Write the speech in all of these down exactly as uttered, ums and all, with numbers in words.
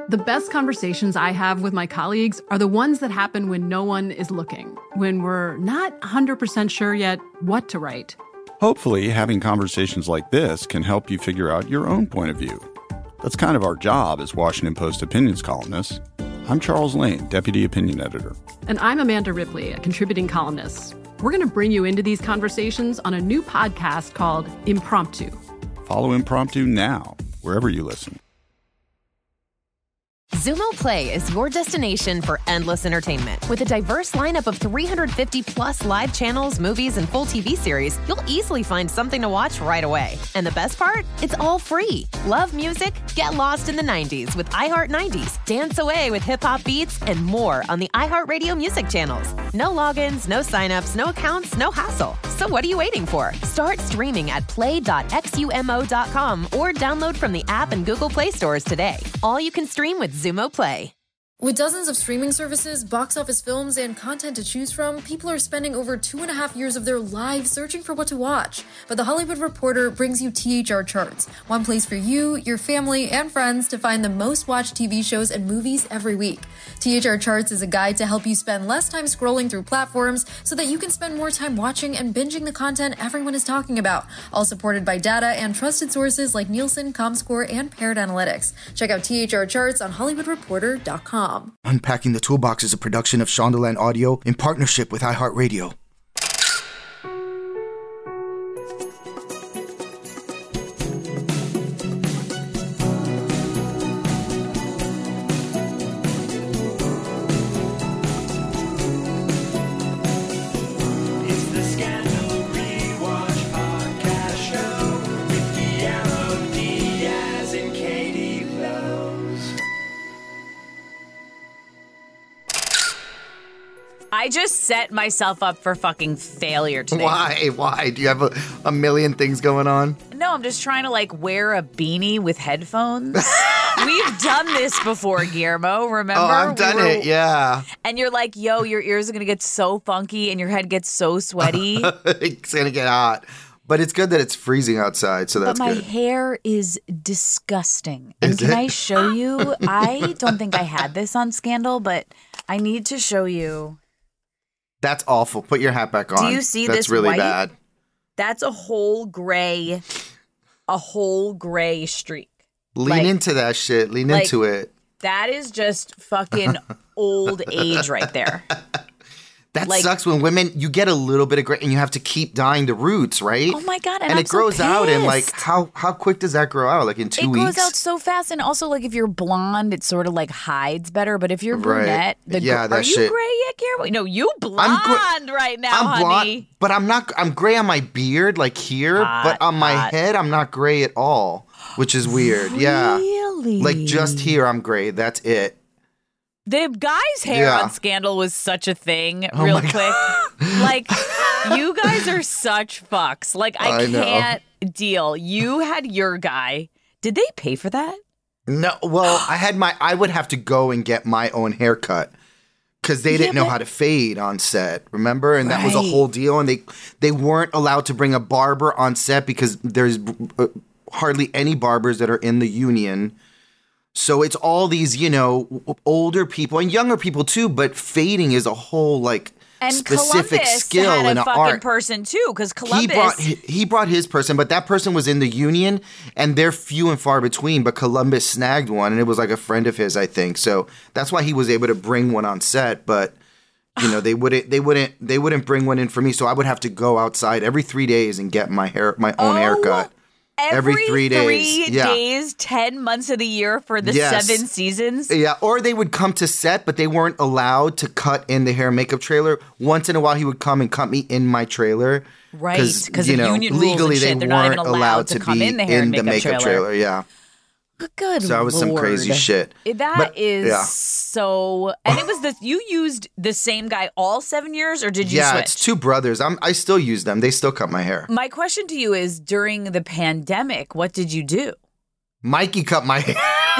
The best conversations I have with my colleagues are the ones that happen when no one is looking, when we're not one hundred percent sure yet what to write. Hopefully, having conversations like this can help you figure out your own point of view. That's kind of our job as Washington Post opinions columnists. I'm Charles Lane, Deputy Opinion Editor. And I'm Amanda Ripley, a contributing columnist. We're going to bring you into these conversations on a new podcast called Impromptu. Follow Impromptu now, wherever you listen. Xumo Play is your destination for endless entertainment. With a diverse lineup of three hundred fifty plus live channels, movies, and full T V series, you'll easily find something to watch right away. And the best part? It's all free. Love music? Get lost in the nineties with iHeart nineties. Dance away with hip-hop beats and more on the iHeartRadio music channels. No logins, no signups, no accounts, no hassle. So what are you waiting for? Start streaming at play dot xumo dot com or download from the app and Google Play stores today. All you can stream with Xumo Play. With dozens of streaming services, box office films, and content to choose from, people are spending over two and a half years of their lives searching for what to watch. But The Hollywood Reporter brings you T H R Charts, one place for you, your family, and friends to find the most watched T V shows and movies every week. T H R Charts is a guide to help you spend less time scrolling through platforms so that you can spend more time watching and binging the content everyone is talking about, all supported by data and trusted sources like Nielsen, ComScore, and Parrot Analytics. Check out T H R Charts on hollywood reporter dot com. Unpacking the Toolbox is a production of Shondaland Audio in partnership with iHeartRadio. I just set myself up for fucking failure today. Why? Why? Do you have a, a million things going on? No, I'm just trying to like wear a beanie with headphones. We've done this before, Guillermo, remember? Oh, I've done we were, it, yeah. And you're like, yo, your ears are going to get so funky and your head gets so sweaty. It's going to get hot. But it's good that it's freezing outside, so that's good. But my good. hair is disgusting. And is can it? I show you? I don't think I had this on Scandal, but I need to show you. That's awful. Put your hat back on. Do you see That's this really white? bad. That's a whole gray, a whole gray streak. Lean like, into that shit. Lean like, into it. That is just fucking old age right there. That like, sucks when women, you get a little bit of gray and you have to keep dyeing the roots, right? Oh my God. And, and I'm it grows so out and like, pissed. how how quick does that grow out? Like in two it weeks? It goes out so fast. And also like if you're blonde, it sort of like hides better. But if you're brunette, right. the yeah, gr- that are shit. you gray yet, Guillermo? No, you blonde gr- right now, I'm honey. Blonde, but I'm not, I'm gray on my beard, like here, hot, but on my hot. head, I'm not gray at all, which is weird. Really? Yeah. Like just here, I'm gray. That's it. The guy's hair yeah. on Scandal was such a thing, oh real quick. Like, you guys are such fucks. Like, I, I can't deal. You had your guy. Did they pay for that? No, well, I had my, I would have to go and get my own haircut because they didn't yeah, know but, how to fade on set, remember? And that right. was a whole deal. And they, they weren't allowed to bring a barber on set because there's uh, hardly any barbers that are in the union. So it's all these, you know, older people and younger people too, but fading is a whole like and specific Columbus skill had a and an fucking art. person too, because Columbus he brought he brought his person, but that person was in the union, and they're few and far between. But Columbus snagged one, and it was like a friend of his, I think. So that's why he was able to bring one on set. But you know, they wouldn't they wouldn't they wouldn't bring one in for me, so I would have to go outside every three days and get my hair my own oh. haircut. Every, Every three days. Three yeah. days, ten months of the year for the yes. seven seasons. Yeah, or they would come to set, but they weren't allowed to cut in the hair and makeup trailer. Once in a while, he would come and cut me in my trailer. Right, because you of know, union rules legally and shit, they they're not weren't even allowed, to, to come be in the hair and the makeup, makeup trailer. trailer. Yeah. Good So that was some Lord. crazy shit. That but, is yeah. so. And it was the you used the same guy all seven years, or did you yeah, switch? it's two brothers. I'm I still use them. They still cut my hair. My question to you is: during the pandemic, what did you do? Mikey cut my hair.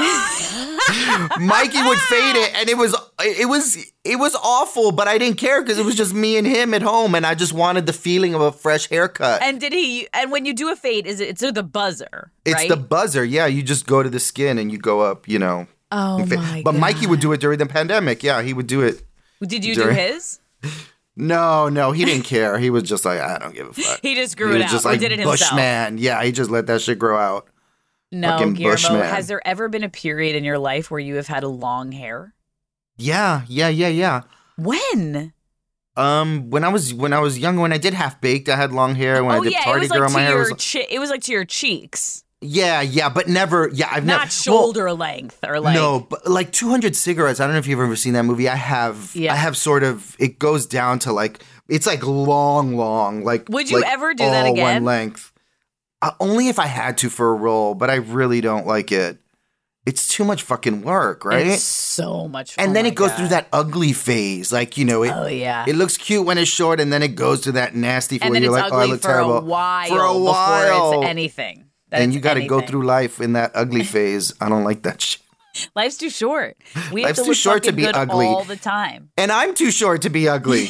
Mikey would fade it, and it was it was it was awful, but I didn't care because it was just me and him at home, and I just wanted the feeling of a fresh haircut. And did he? And when you do a fade, is it it's the buzzer? It's right? the buzzer. Yeah, you just go to the skin and you go up. You know. Oh my But God. Mikey would do it during the pandemic. Yeah, he would do it. Did you during- do his? No, no, he didn't care. He was just like, I don't give a fuck. He just grew he it was out just or like did it himself? Bushman. Yeah, he just let that shit grow out. No, Fucking Guillermo, Bushman. has there ever been a period in your life where you have had long hair? Yeah, yeah, yeah, yeah. When? Um, when I was when I was young, when I did half baked, I had long hair. When oh I did yeah, party it was girl, like my to hair your was che- it was like to your cheeks, yeah, yeah, but never. Yeah, I've never not shoulder length or like no, but like two hundred cigarettes. I don't know if you've ever seen that movie. I have. Yeah. I have sort of. It goes down to like it's like long, long. Like Would you like ever do that all again? One length. Uh, only if I had to for a role, but I really don't like it. It's too much fucking work, right? It's so much fun. and then oh it goes my through God. that ugly phase, like you know, it. Oh yeah. It looks cute when it's short, and then it goes to that nasty. and where then you're it's like, oh, I ugly look for terrible a while for a while. before it's anything. That and it's you got to go anything. through life in that ugly phase. I don't like that shit. Life's too short. We have Life's to too look short to fucking be good ugly. all the time. And I'm too short to be ugly.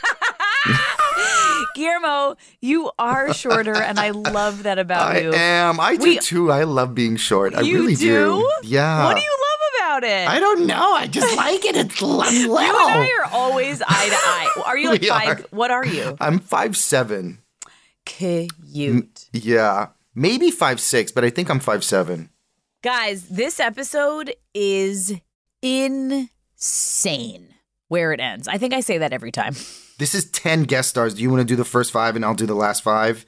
Guillermo, you are shorter, and I love that about I you. am. I do We- too. I love being short. I You really do? Yeah. What do you love about it? I don't know. I just like it. It's little. You and I are always eye to eye. Are you like We five? are. What are you? I'm five seven. Cute. Yeah. Maybe five six, but I think I'm five seven. Guys, this episode is insane where it ends. I think I say that every time. This is ten guest stars. Do you want to do the first five and I'll do the last five?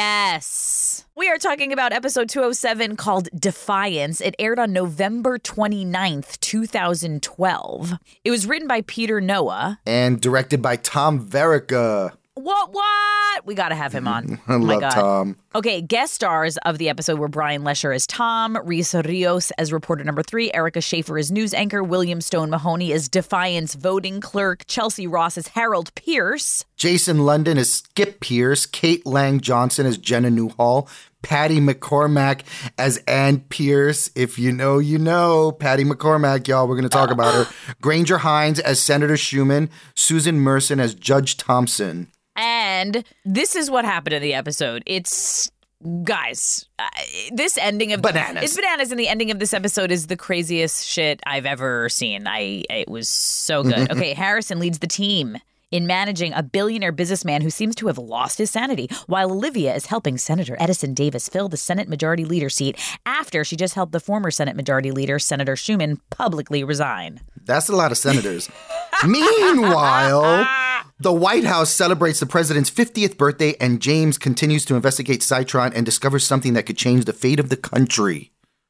Yes. We are talking about episode two oh seven called Defiance. It aired on November twenty-ninth, twenty twelve. It was written by Peter Noah. And directed by Tom Verica. What, what? We got to have him on. I Oh my love God. Tom. Okay, guest stars of the episode were Brian Lesher as Tom, Risa Rios as reporter number three, Erica Schaefer as news anchor, William Stone Mahoney as Defiance voting clerk, Chelsea Ross as Harold Pierce. Jason London as Skip Pierce. Kate Lang Johnson as Jenna Newhall. Patty McCormack as Ann Pierce. If you know, you know. Patty McCormack, y'all. We're going to talk about her. Granger Hines as Senator Schumann. Susan Merson as Judge Thompson. And this is what happened in the episode. It's, guys, uh, this ending of... Bananas. It's bananas, and the ending of this episode is the craziest shit I've ever seen. I It was so good. Okay, Harrison leads the team in managing a billionaire businessman who seems to have lost his sanity, while Olivia is helping Senator Edison Davis fill the Senate Majority Leader seat after she just helped the former Senate Majority Leader, Senator Schumann, publicly resign. That's a lot of senators. Meanwhile, the White House celebrates the president's fiftieth birthday, and James continues to investigate Citron and discovers something that could change the fate of the country.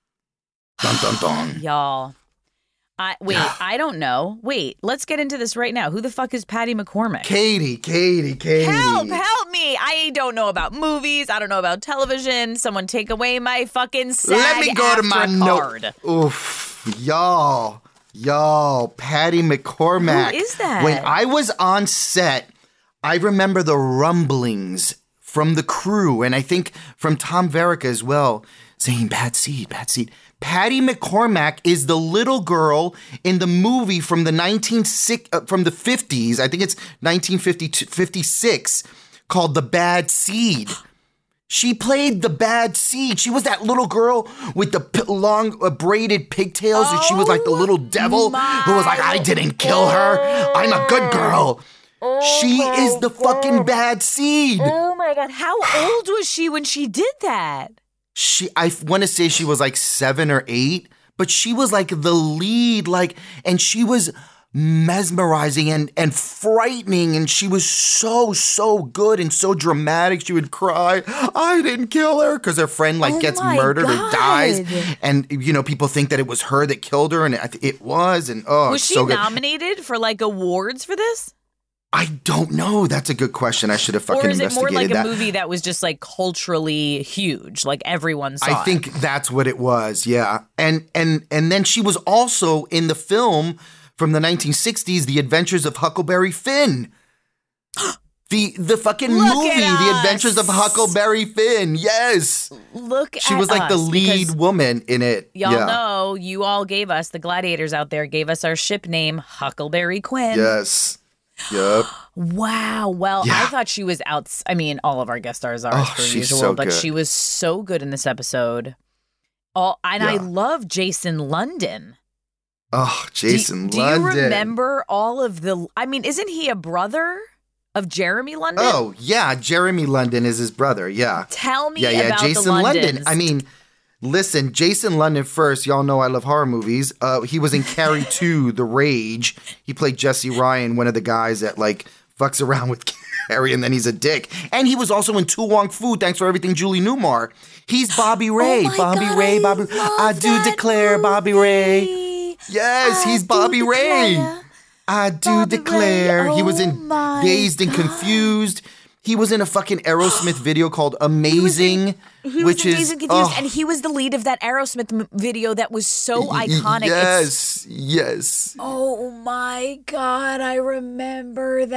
Dun, dun, dun. Y'all. I, wait, I don't know. Wait, let's get into this right now. Who the fuck is Patty McCormack? Katie, Katie, Katie. Help, help me. I don't know about movies. I don't know about television. Someone take away my fucking SAG Let me go to my card. note. Oof, y'all, y'all, Patty McCormack. Who is that? When I was on set, I remember the rumblings from the crew, and I think from Tom Verica as well, saying bad seed, bad seed. Patty McCormack is the little girl in the movie from the nineteen uh, from the fifties. I think it's nineteen fifty-six, called The Bad Seed. She played the bad seed. She was that little girl with the p- long uh, braided pigtails. and she was like the little devil who was like, I didn't kill her. I'm a good girl. She is the fucking bad seed. Oh my God. How old was she when she did that? She, I want to say she was like seven or eight, but she was like the lead, like, and she was mesmerizing and, and frightening, and she was so, so good and so dramatic. She would cry, I didn't kill her, because her friend like Oh gets my murdered God. or dies, and you know, people think that it was her that killed her, and it, it was, and oh, Was it's she so good. nominated for like awards for this? I don't know. That's a good question. I should have fucking Or is it more investigated like that. a movie that was just like culturally huge, like everyone saw I it? think that's what it was, yeah. And and and then she was also in the film from the nineteen sixties, The Adventures of Huckleberry Finn. The the fucking Look movie, at The us. Adventures of Huckleberry Finn. Yes. Look She at was like the us, lead because woman in it. Y'all yeah. know you all gave us, the gladiators out there gave us our ship name, Huckleberry Quinn. Yes. Yep. Wow. Well, I Yeah. thought she was out. I mean, all of our guest stars are Oh, as per she's usual, so but good. she was so good in this episode. All, and I Yeah. love Jason London. Oh, Jason do, London. Do you remember all of the, I mean, isn't he a brother of Jeremy London? Oh, yeah. Jeremy London is his brother. Yeah. Tell me yeah, yeah. about Jason the Londons. London. I mean, listen, Jason London first. Y'all know I love horror movies. Uh, he was in Carrie two, The Rage. He played Jesse Ryan, one of the guys that like fucks around with Carrie, and then he's a dick. And he was also in To Wong Fu, Thanks for Everything, Julie Newmar. He's Bobby Ray. Oh my Bobby God, Ray. I Bobby. love I do that declare, Bobby Ray. movie. Yes, I he's do Bobby Ray. declare. I do Bobby declare. Ray, He was oh in my Dazed and God. Confused. He was in a fucking Aerosmith video called Amazing, He was which in is Dazed and Confused, oh, and he was the lead of that Aerosmith m- video that was so iconic. It's- Yes, yes. oh my God, I remember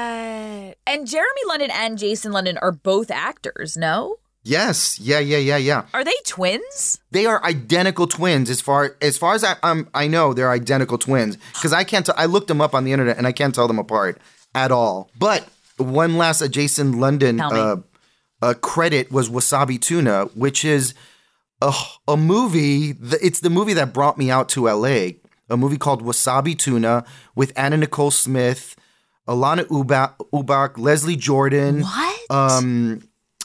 that. And Jeremy London and Jason London are both actors, no? Yes, yeah, yeah, yeah, yeah. Are they twins? They are identical twins. As far as far as I um, I know, they're identical twins because I can't. T- I looked them up on the internet and I can't tell them apart at all. But one last uh, Jason London Tell me. uh, uh, credit was Wasabi Tuna, which is a, a movie. Th- it's the movie that brought me out to L A. A movie called Wasabi Tuna with Anna Nicole Smith, Alana Ubach, Ubach Leslie Jordan. What? Um.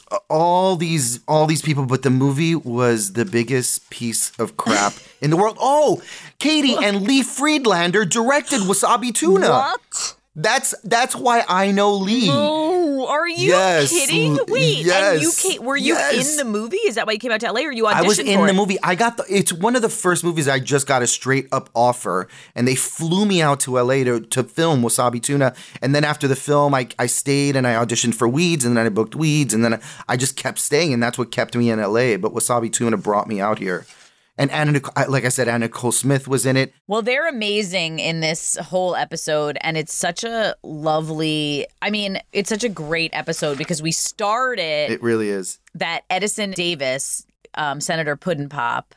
all these all these people, but the movie was the biggest piece of crap in the world. Oh, Katie and Lee Friedlander directed Wasabi Tuna. What? That's that's why I know Lee. Oh, are you Yes, kidding? l- Wait, and you yes, came, were you yes. in the movie? Is that why you came out to L A, or you auditioned I was in for the it? movie. I got the. It's one of the first movies I just got a straight up offer, and they flew me out to L A to, to film Wasabi Tuna. And then after the film, I I stayed and I auditioned for Weeds, and then I booked Weeds, and then I, I just kept staying, and that's what kept me in L A. But Wasabi Tuna brought me out here. And Anna, Nic- like I said, Anna Nicole Smith was in it. Well, they're amazing in this whole episode, and it's such a lovely, I mean, it's such a great episode because we started It really is. that Edison Davis, um, Senator Puddin' Pop.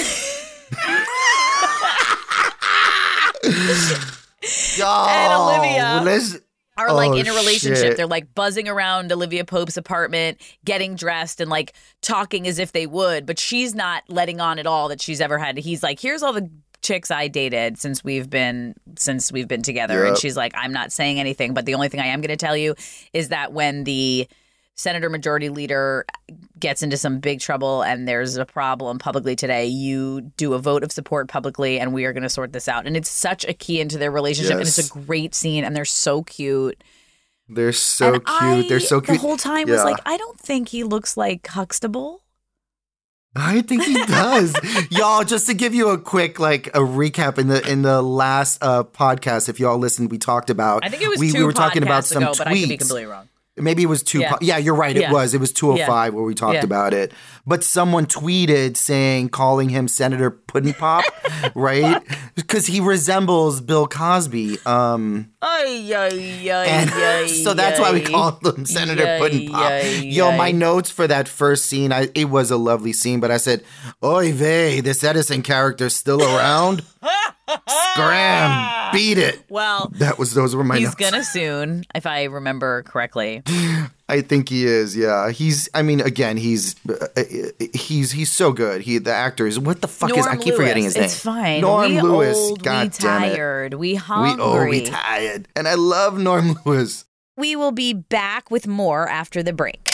Yo, And Olivia. let's- Are like Oh, in a relationship. shit. They're like buzzing around Olivia Pope's apartment, getting dressed and like talking as if they would, but she's not letting on at all that she's ever had. He's like, here's all the chicks I dated since we've been since we've been together. And Yep. she's like, I'm not saying anything, but the only thing I am going to tell you is that when the Senator Majority Leader gets into some big trouble and there's a problem publicly today, you do a vote of support publicly and we are going to sort this out. And it's such a key into their relationship. Yes. And it's a great scene and they're so cute. They're so And cute. I, They're so cute. The whole time was Yeah. like, I don't think he looks like Huxtable. I think he does. Y'all, just to give you a quick like a recap in the in the last uh, podcast, if y'all listened, we talked about I think it was we, two we were talking about podcasts some ago, tweets. but I could be completely wrong. Maybe it was two. Yeah. Po- yeah, you're right. It Yeah. was. It was two oh five where we talked Yeah. about it. But someone tweeted saying, calling him Senator Puddin' Pop, right? Because he resembles Bill Cosby. Um, Ay, ay, ay, and ay, so that's why we ay. called him Senator Yay, Puddin' Pop. yay, Yo, my yay. notes for that first scene, I, it was a lovely scene, but I said, oy vey, this Edison character's still around? Scram, beat it. Well, That was, those were my he's notes. gonna soon, if I remember correctly. I think he is. Yeah, he's. I mean, again, he's uh, he's he's so good. He the actor is. What the fuck Norm is? I keep Lewis. forgetting his name. It's fine. Norm we Lewis. Old, God we damn it. tired. We We hungry. oh we tired, and I love Norm Lewis. We will be back with more after the break.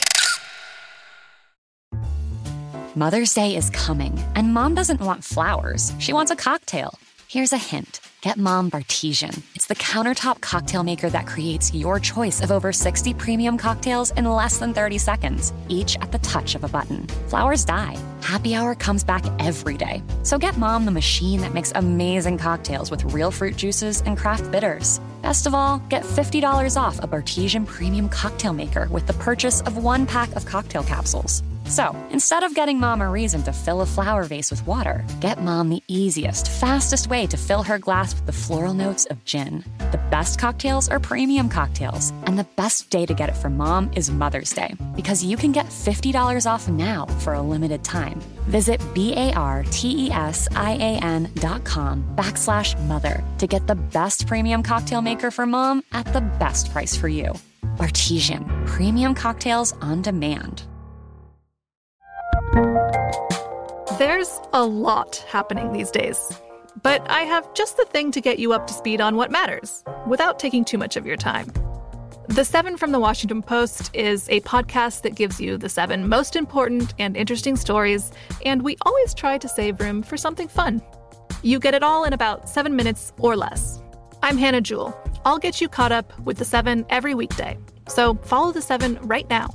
Mother's Day is coming, and Mom doesn't want flowers. She wants a cocktail. Here's a hint. Get Mom Bartesian. It's the countertop cocktail maker that creates your choice of over sixty premium cocktails in less than thirty seconds, each at the touch of a button. Flowers die. Happy Hour comes back every day. So get Mom the machine that makes amazing cocktails with real fruit juices and craft bitters. Best of all, get fifty dollars off a Bartesian premium cocktail maker with the purchase of one pack of cocktail capsules. So, instead of getting Mom a reason to fill a flower vase with water, get Mom the easiest, fastest way to fill her glass with the floral notes of gin. The best cocktails are premium cocktails, and the best day to get it for Mom is Mother's Day, because you can get fifty dollars off now for a limited time. Visit B-A-R-T-E-S-I-A-N dot com backslash mother to get the best premium cocktail maker for Mom at the best price for you. Bartesian, premium cocktails on demand. There's a lot happening these days. but I have just the thing to get you up to speed on what matters, without taking too much of your time. The Seven from the Washington Post is a podcast that gives you the seven most important and interesting stories, and we always try to save room for something fun. You get it all in about seven minutes or less. I'm Hannah Jewell. I'll get you caught up with the Seven every weekday. So follow the Seven right now.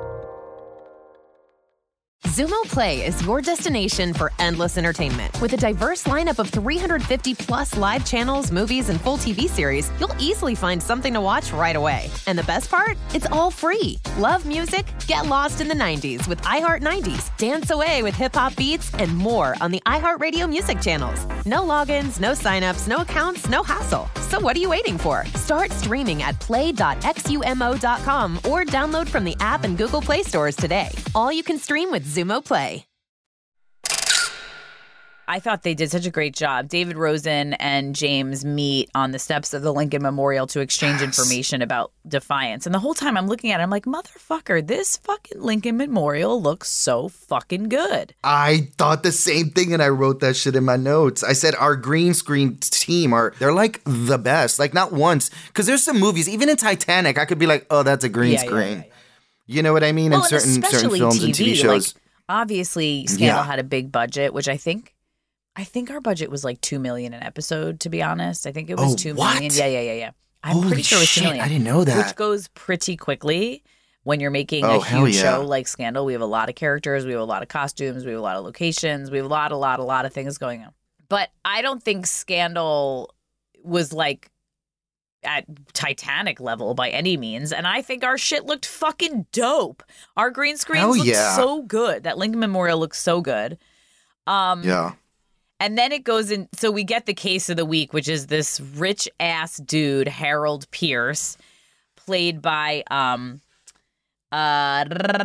Zumo Play is your destination for endless entertainment. With a diverse lineup of three hundred fifty plus live channels, movies, and full T V series, you'll easily find something to watch right away. And the best part? It's all free. Love music? Get lost in the nineties with iHeart nineties. Dance away with hip-hop beats and more on the iHeartRadio music channels. No logins, no signups, no accounts, no hassle. So what are you waiting for? Start streaming at play dot x u m o dot com or download from the app and Google Play stores today. All you can stream with Zumo Play. I thought they did such a great job. David Rosen and James meet on the steps of the Lincoln Memorial to exchange yes. information about Defiance. And the whole time I'm looking at it, I'm like, motherfucker, this fucking Lincoln Memorial looks so fucking good. I thought the same thing, and I wrote that shit in my notes. I said our green screen team are, they're like the best. Like not once, because there's some movies, even in Titanic, I could be like, oh, that's a green yeah, screen. Yeah, yeah, yeah. You know what I mean? Well, in certain and certain films T V, and T V shows. Like, obviously, Scandal yeah. had a big budget, which I think, I think our budget was like two million an episode. To be honest, I think it was oh, two what? million. Yeah, yeah, yeah, yeah. I'm Holy pretty sure it was two shit, million. I didn't know that. Which goes pretty quickly when you're making oh, a huge yeah. show like Scandal. We have a lot of characters, we have a lot of costumes, we have a lot of locations, we have a lot, a lot, a lot of things going on. But I don't think Scandal was like at Titanic level by any means, and I think our shit looked fucking dope. Our green screens Hell looked yeah. so good. That Lincoln Memorial looks so good. Um, yeah. And then it goes in. So we get the case of the week, which is this rich ass dude, Harold Pierce, played by um, uh,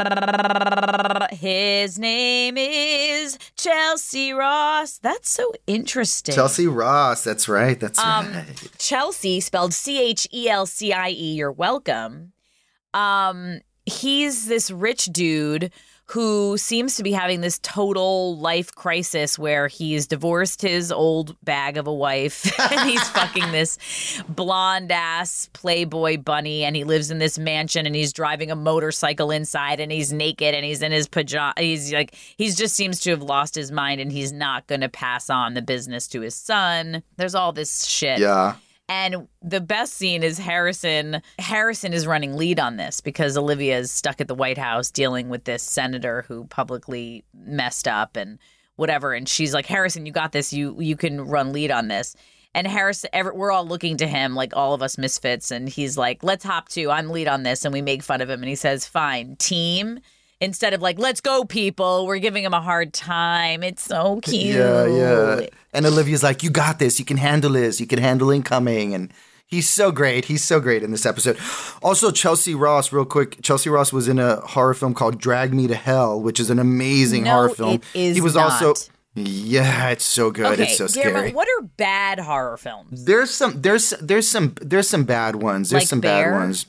his name is Chelsea Ross. That's so interesting. Chelsea Ross. That's right. That's um, right. Chelsea, spelled C H E L C I E. You're welcome. Um, he's this rich dude who seems to be having this total life crisis where he's divorced his old bag of a wife and he's fucking this blonde ass Playboy bunny, and he lives in this mansion and he's driving a motorcycle inside and he's naked and he's in his pajamas. He's like, he just seems to have lost his mind and he's not going to pass on the business to his son. There's all this shit. Yeah. And the best scene is Harrison. Harrison is running lead on this because Olivia is stuck at the White House dealing with this senator who publicly messed up and whatever. And she's like, Harrison, you got this. You you can run lead on this. And Harrison, we're all looking to him like all of us misfits. And he's like, let's hop to. I'm lead on this. And we make fun of him. And he says, fine, team. Instead of like, let's go, people. We're giving him a hard time. It's so cute. Yeah, yeah. And Olivia's like, you got this. You can handle this. You can handle incoming. And he's so great. He's so great in this episode. Also, Chelsea Ross, real quick. Chelsea Ross was in a horror film called Drag Me to Hell, which is an amazing no, horror film. It is he was not. also yeah, it's so good. Okay, it's so Guillermo, scary. what are bad horror films? There's some there's there's some there's some bad ones. There's Like some Bear? bad ones.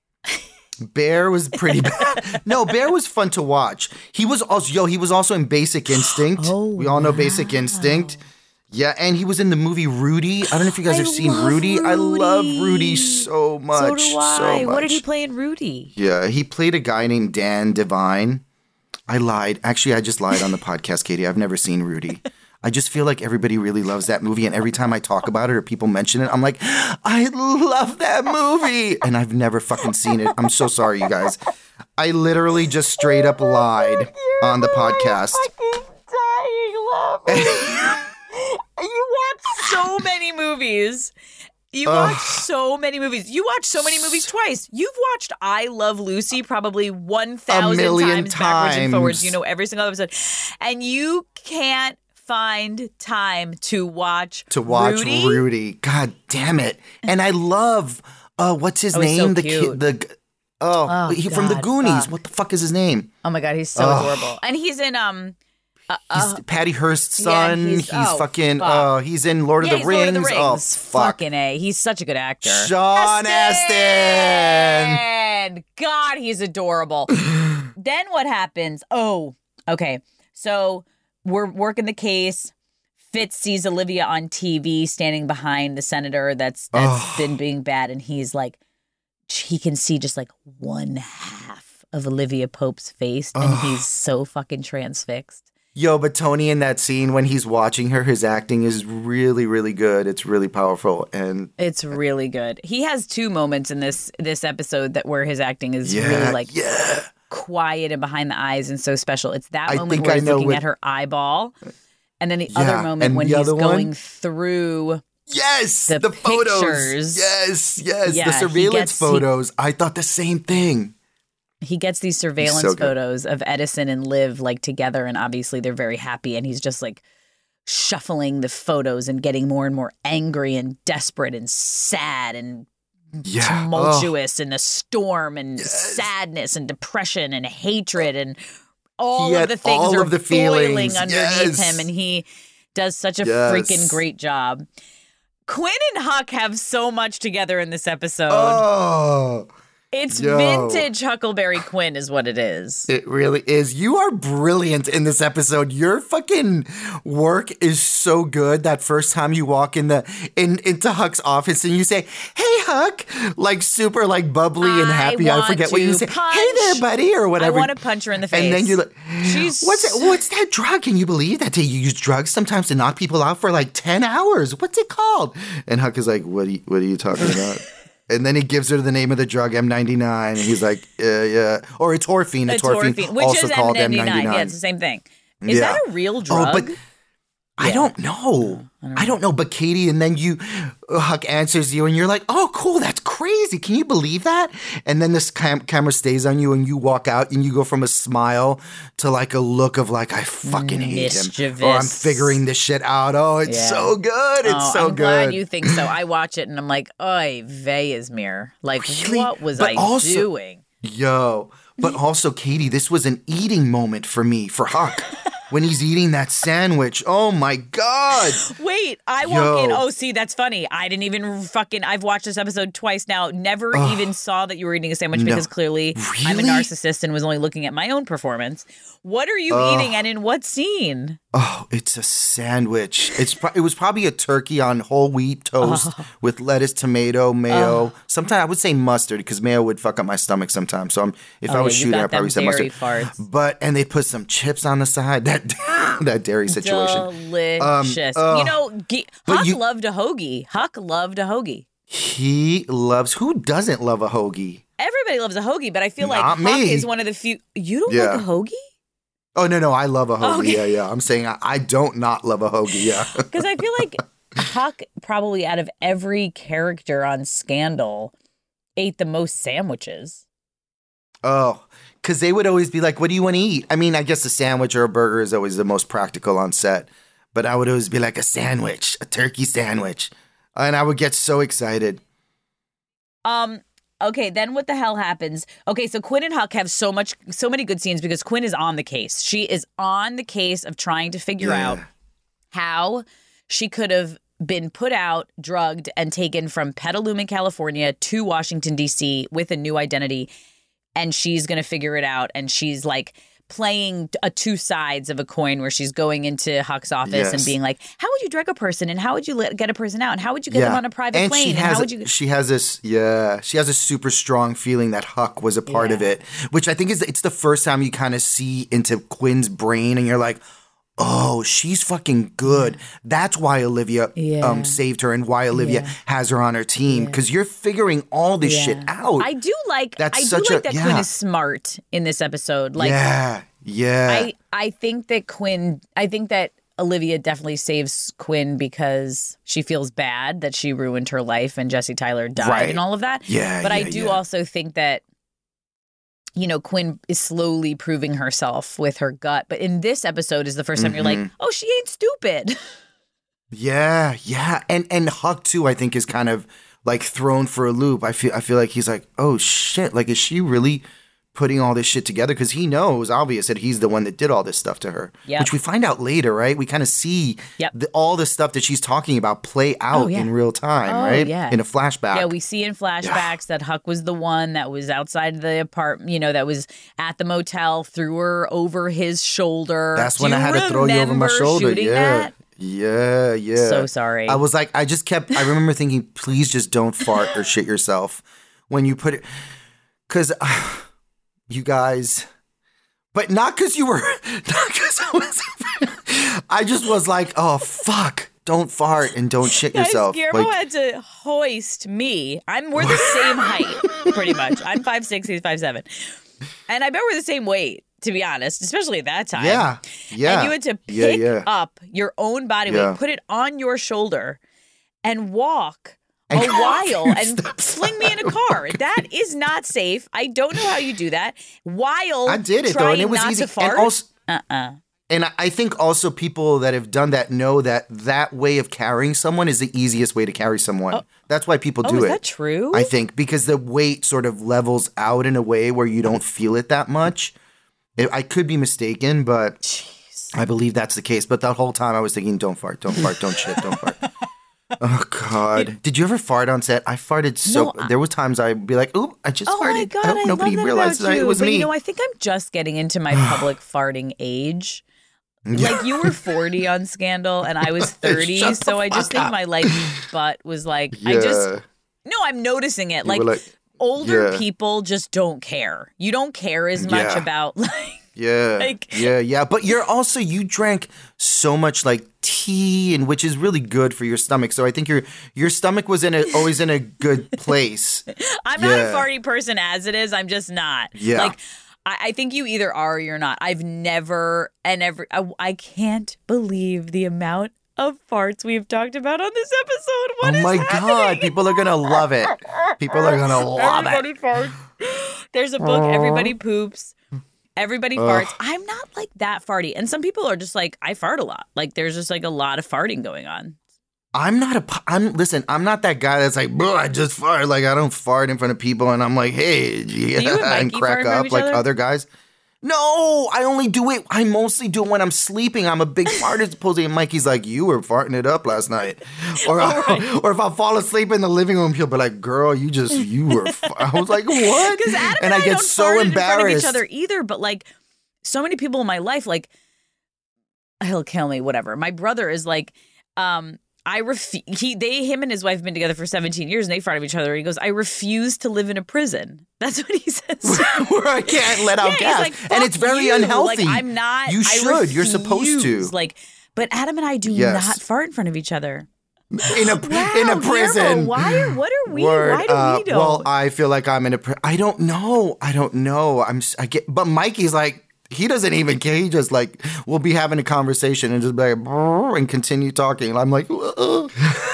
Bear was pretty bad. No, Bear was fun to watch. He was also yo, he was also in Basic Instinct. Oh, we all know wow. Basic Instinct. Yeah, and he was in the movie Rudy. I don't know if you guys I have seen love Rudy. I love Rudy. Rudy so much. So do I. So What did he much. play in Rudy? Yeah, he played a guy named Dan Devine. I lied. Actually, I just lied on the podcast, Katie. I've never seen Rudy. I just feel like everybody really loves that movie, and every time I talk about it or people mention it, I'm like, I love that movie, and I've never fucking seen it. I'm so sorry, you guys. I literally just straight up lied on the podcast. You watch so many movies. You watch so many movies. You watch so many movies twice. You've watched I Love Lucy probably one thousand million times, backwards and forwards. times. You know every single episode. And you can't find time to watch To watch Rudy. Rudy. God damn it. And I love, uh, what's his Oh, he's so name? the cute. the Oh, Oh, he, from the God, Goonies. fuck. What the fuck is his name? Oh my God, he's so Oh. adorable. And he's in um uh, He's uh, Patty Hearst's yeah, son. he's- he's oh, fucking, fuck. uh, he's in Lord of, yeah, the he's Rings. Lord of the Rings. Oh, fuck. Fucking A. He's such a good actor. Sean Astin. And God, he's adorable. Then what happens? Oh, okay. So we're working the case. Fitz sees Olivia on T V standing behind the senator that's that's oh. been being bad, and he's like, he can see just like one half of Olivia Pope's face, and oh. he's so fucking transfixed. Yo, but Tony in that scene when he's watching her, his acting is really, really good. It's really powerful, and it's really good. He has two moments in this this episode that where his acting is yeah, really like yeah. quiet and behind the eyes and so special. It's that I moment where I he's looking what... at her eyeball, and then the yeah, other moment when he's going one? through. Yes, the, the photos. Pictures. Yes, yes, yeah, the surveillance gets, photos. He, I thought the same thing. He gets these surveillance so photos of Edison and Liv like together, and obviously they're very happy, and he's just like shuffling the photos and getting more and more angry and desperate and sad and yeah. tumultuous oh. and a storm and yes. sadness and depression and hatred and all he of the things all are of the boiling feelings. underneath yes. him, and he does such a yes. freaking great job. Quinn and Huck have so much together in this episode. Oh. It's Yo. vintage Huckleberry Quinn is what it is. It really is. You are brilliant in this episode. Your fucking work is so good. That first time you walk in the in into Huck's office and you say, "Hey Huck," like super like bubbly and happy. I, I forget what you say. Punch. Hey there, buddy, or whatever. I want to punch her in the face. And then you're like, She's "What's that, what's that drug? Can you believe that they use drugs sometimes to knock people out for like ten hours? What's it called?" And Huck is like, "What are you, what are you talking about?" And then he gives her the name of the drug, M ninety-nine, and he's like, uh, yeah. Or etorphine, etorphine, etorphine which also is called M ninety-nine. M ninety-nine. Yeah, it's the same thing. Is yeah. that a real drug? Oh, but yeah. I don't know. I don't know. I don't know. But Katie, and then you, uh, Huck answers you, and you're like, "Oh, cool, that's crazy. Can you believe that?" And then this cam- camera stays on you, and you walk out, and you go from a smile to like a look of like, "I fucking hate Mischievous. him," or "I'm figuring this shit out." Oh, it's yeah. so good. It's oh, so I'm good. glad you think so. I watch it, and I'm like, "Oy vey, Izmir. Like, really? what was but I also, doing?" Yo, but also, Katie, this was an eating moment for me, for Huck. When he's eating that sandwich. Oh, my God. Wait, I walk Yo. in. Oh, see, that's funny. I didn't even fucking, I've watched this episode twice now. Never Ugh. even saw that you were eating a sandwich No. because clearly Really? I'm a narcissist and was only looking at my own performance. What are you Ugh. eating and in what scene? Oh, it's a sandwich. It's pro- It was probably a turkey on whole wheat toast Oh. with lettuce, tomato, mayo. Sometimes I would say mustard because mayo would fuck up my stomach sometimes. So I'm, if Oh, I yeah, was you shooting, got I'd probably them say dairy mustard. farts. But, and they put some chips on the side. That that dairy situation. Delicious. Um, you know, G- but Huck you- loved a hoagie. Huck loved a hoagie. He loves, who doesn't love a hoagie? Everybody loves a hoagie, but I feel like Not Huck me. is one of the few. You don't Yeah. like a hoagie? Oh, no, no, I love a hoagie. Okay. Yeah, yeah. I'm saying I, I don't not love a hoagie. Yeah. Because I feel like Huck, probably out of every character on Scandal, ate the most sandwiches. Oh, because they would always be like, "What do you want to eat?" I mean, I guess a sandwich or a burger is always the most practical on set. But I would always be like, a sandwich, a turkey sandwich. And I would get so excited. Um. Okay, then what the hell happens? Okay, so Quinn and Huck have so much, so many good scenes because Quinn is on the case. She is on the case of trying to figure Yeah. out how she could have been put out, drugged, and taken from Petaluma, California to Washington, D C with a new identity. And she's going to figure it out. And she's like playing a two sides of a coin where she's going into Huck's office Yes. and being like, how would you drug a person? And how would you let, get a person out? And how would you get them on a private and plane? She and has how a- would you... She has this, yeah, she has a super strong feeling that Huck was a part Yeah. of it, which I think is, it's the first time you kind of see into Quinn's brain and you're like, oh, she's fucking good. That's why Olivia Yeah. um, saved her and why Olivia Yeah. has her on her team. Because you're figuring all this shit out. I do like That's I do such like a- that yeah. Quinn is smart in this episode. Like yeah, yeah. I I think that Quinn I think that Olivia definitely saves Quinn because she feels bad that she ruined her life and Jesse Tyler died Right. and all of that. Yeah, But I yeah, do yeah. also think that you know, Quinn is slowly proving herself with her gut. But in this episode is the first time you're like, Mm-hmm. oh, she ain't stupid. Yeah, yeah. And and Huck too, I think, is kind of like thrown for a loop. I feel I feel like he's like, oh shit, like is she really putting all this shit together? Because he knows, obvious, that he's the one that did all this stuff to her. Yep. Which we find out later, right? We kind of see Yep. the, all the stuff that she's talking about play out Oh, yeah. in real time, Oh, right? yeah. In a flashback. Yeah, we see in flashbacks that Huck was the one that was outside the apartment, you know, that was at the motel, threw her over his shoulder. That's Do when I you had to throw you over my remember shoulder. shooting Yeah. that? Yeah, yeah. So sorry. I was like, I just kept, I remember thinking, please just don't fart or shit yourself when you put it. Because uh, you guys, but not because you were, not because I was, I just was like, oh, fuck. Don't fart and don't shit Guys, yourself. Guillermo like, had to hoist me. I'm we're the same height, pretty much. I'm five six, he's five seven, and I bet we're the same weight. To be honest, especially at that time. Yeah, yeah. And you had to pick yeah, yeah. up your own body weight, Yeah. put it on your shoulder, and walk a while and fling me in a car. That is not safe. I don't know how you do that. While I did it though, trying and it was not easy. to fart. And also, uh-uh. And I think also people that have done that know that that way of carrying someone is the easiest way to carry someone. Oh. That's why people oh, do is it. Is that true? I think because the weight sort of levels out in a way where you don't feel it that much. It, I could be mistaken, but Jeez. I believe that's the case. But that whole time I was thinking, don't fart, don't fart, don't shit, don't fart. Oh, God. Did, Did you ever fart on set? I farted so... No, I, there were times I'd be like, ooh, I just oh farted. My God, I hope I nobody love that realizes about you. it was but, me. You know, I think I'm just getting into my public farting age. Like, you were forty on Scandal, and I was thirty, so I just think up. my, like, butt was like... Yeah. I just... No, I'm noticing it. Like, like, older yeah. people just don't care. You don't care as much yeah. about, like... Yeah, like, yeah, yeah. But you're also, you drank so much like tea, and which is really good for your stomach. So I think your your stomach was in a always in a good place. I'm yeah. not a farty person as it is. I'm just not. Yeah. Like, I, I think you either are or you're not. I've never, and every, I, I can't believe the amount of farts we've talked about on this episode. What oh is my happening? God, people are going to love it. People are going to love Everybody it. Farts. There's a book, Everybody Poops. Everybody Ugh. farts. I'm not like that farty. And some people are just like, I fart a lot. Like there's just like a lot of farting going on. I'm not a, I'm, listen, I'm not that guy that's like, bro, I just fart. Like, I don't fart in front of people and I'm like, hey, yeah, Do you and Mikey and crack fart in front of up each like other? other guys. No, I only do it, I mostly do it when I'm sleeping. I'm a big farter, supposedly. And Mikey's like, you were farting it up last night. Or, I, or if I fall asleep in the living room, he'll be like, girl, you just, you were, far-. I was like, what? Because Adam and, and I, I get don't so fart embarrassed. in front of each other either, but like, so many people in my life, like, he'll kill me, whatever. My brother is like, um, I refuse, he, they, him and his wife have been together for seventeen years and they fart at each other. He goes, I refuse to live in a prison. That's what he says. Where I can't let out yeah, gas. Like, and it's very you. unhealthy. Like, I'm not, You should. I You're supposed to. Like, but Adam and I do yes. not fart in front of each other. In a wow, in a prison. Guillermo, why are, what are we? Word, why do uh, we know? Well, I feel like I'm in a. Pri- I don't know. I don't know. I'm. I get. But Mikey's like. He doesn't even care. He just like we'll be having a conversation and just be like and continue talking. And I'm like, no,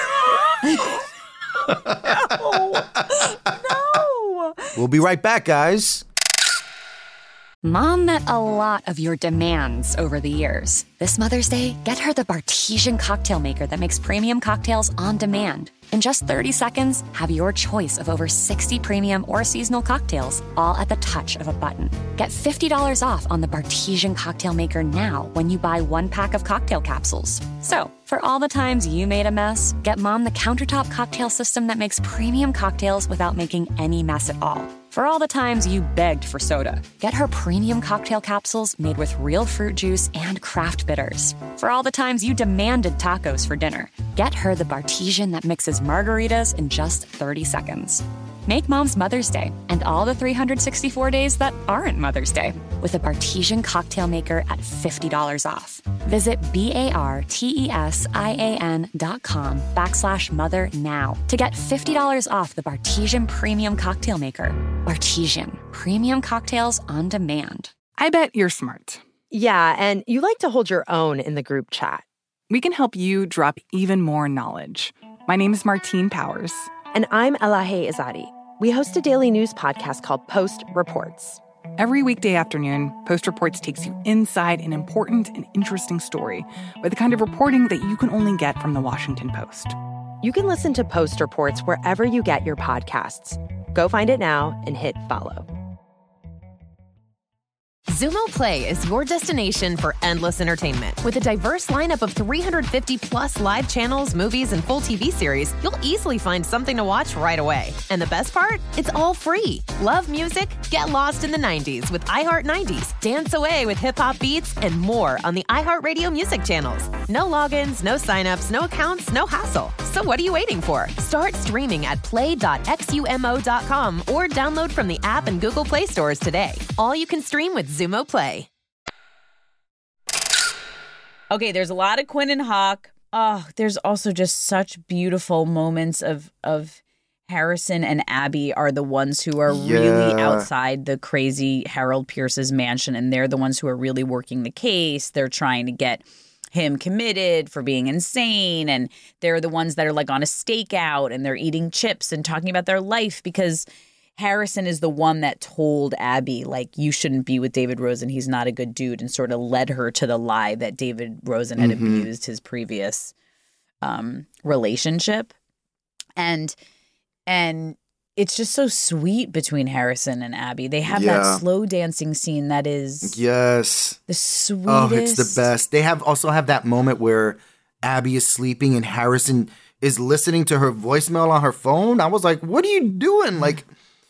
no. We'll be right back, guys. Mom met a lot of your demands over the years. This Mother's Day, get her the Bartesian cocktail maker that makes premium cocktails on demand. In just thirty seconds, have your choice of over sixty premium or seasonal cocktails, all at the touch of a button. Get fifty dollars off on the Bartesian cocktail maker now when you buy one pack of cocktail capsules. So, for all the times you made a mess, get Mom the countertop cocktail system that makes premium cocktails without making any mess at all. For all the times you begged for soda, get her premium cocktail capsules made with real fruit juice and craft bitters. For all the times you demanded tacos for dinner, get her the Bartesian that mixes margaritas in just thirty seconds. Make Mom's Mother's Day and all the three hundred sixty-four days that aren't Mother's Day with a Bartesian cocktail maker at fifty dollars off. Visit B-A-R-T-E-S-I-A-N dot com backslash mother now to get fifty dollars off the Bartesian Premium Cocktail Maker. Bartesian, premium cocktails on demand. I bet you're smart. Yeah, and you like to hold your own in the group chat. We can help you drop even more knowledge. My name is Martine Powers. And I'm Elahe Izadi. We host a daily news podcast called Post Reports. Every weekday afternoon, Post Reports takes you inside an important and interesting story with the kind of reporting that you can only get from the Washington Post. You can listen to Post Reports wherever you get your podcasts. Go find it now and hit follow. Zumo Play is your destination for endless entertainment. With a diverse lineup of three hundred fifty plus live channels, movies, and full T V series, you'll easily find something to watch right away. And the best part? It's all free. Love music? Get lost in the nineties with iHeart nineties, dance away with hip-hop beats, and more on the iHeartRadio music channels. No logins, no signups, no accounts, no hassle. So what are you waiting for? Start streaming at play dot x u m o dot com or download from the app and Google Play stores today. All you can stream with Zumo Play. Okay, there's a lot of Quinn and Hawk. Oh, there's also just such beautiful moments of of Harrison and Abby are the ones who are Yeah. really outside the crazy Harold Pierce's mansion, and they're the ones who are really working the case. They're trying to get him committed for being insane, and they're the ones that are like on a stakeout and they're eating chips and talking about their life because Harrison is the one that told Abby, like, you shouldn't be with David Rosen. He's not a good dude, and sort of led her to the lie that David Rosen had Mhm. abused his previous um, relationship. And and it's just so sweet between Harrison and Abby. They have Yeah. that slow dancing scene that is Yes. the sweetest. Oh, it's the best. They have also have that moment where Abby is sleeping and Harrison is listening to her voicemail on her phone. I was like, what are you doing? Like,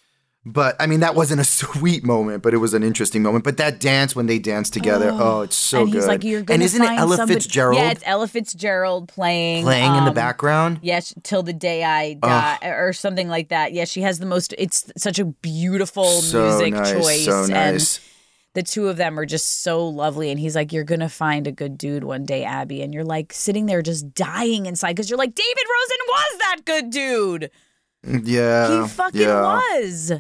but I mean, that wasn't a sweet moment, but it was an interesting moment. But that dance when they dance together, oh, it's so and good. he's like, you're gonna and isn't it find Ella somebody- Fitzgerald Yeah, it's Ella Fitzgerald playing playing in the um, background? Yes, till the day I die, or something like that. Yeah, she has the most. It's such a beautiful So music nice, choice, so and nice. the two of them are just so lovely. And he's like, "You're gonna find a good dude one day, Abby," and you're like sitting there just dying inside because you're like, David Rosen was that good dude. Yeah. He fucking yeah. was.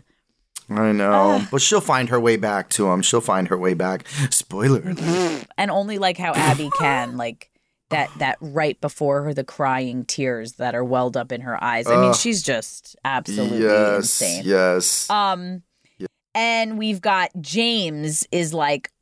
I know. But she'll find her way back to him. She'll find her way back. Spoiler alert. And only like how Abby can, like that that right before her, the crying tears that are welled up in her eyes. I mean, Ugh. she's just absolutely Yes. insane. Yes. Um, and we've got James is like